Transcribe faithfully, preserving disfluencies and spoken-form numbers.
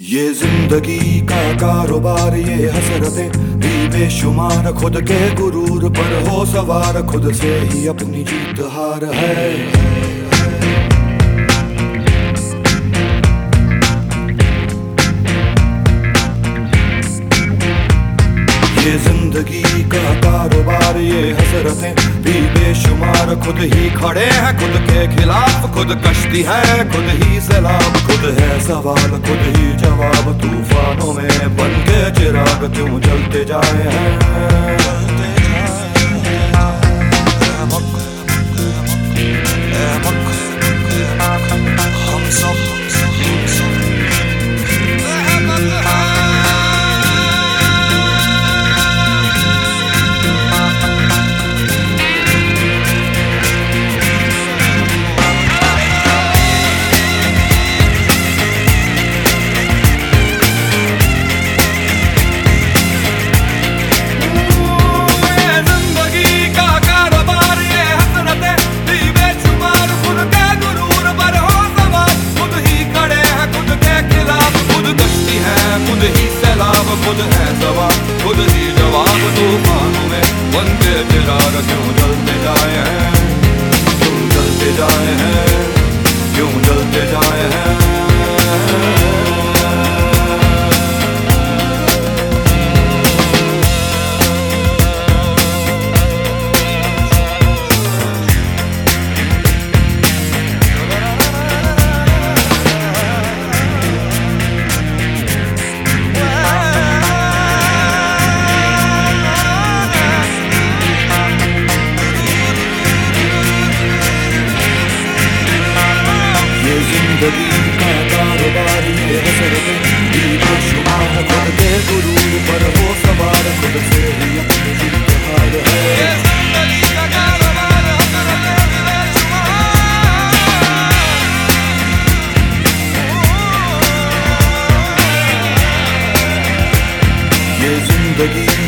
ये जिंदगी का कारोबार, ये हसरतें भी बेशुमार, खुद के गुरूर पर हो सवार, खुद से ही अपनी जीत हार है। ये जिंदगी का कारोबार, ये हसरतें भी बेशुमार, खुद ही खड़े हैं खुद के खिलाफ, खुद कश्ती है खुद ही सैलाब, खुद है सवाल खुद ही जवाब, तूफानों में बन के चिराग क्यों जलते जाए हैं। हम सब खुद है सवाल खुद ही जवाब, तूफानों में बन के चिराग क्यों जलते जाए हैं, क्यों जलते जाए हैं, क्यों जलते जाए हैं। जिंदगी का कारोबार, ये हसरतें भी बेशुमार, खुद के गुरूर पर हो सवार, खुद से ही अपनी जीत हार है। ये जिंदगी का कारोबार, हसरतें भी बेशुमार, ये जिंदगी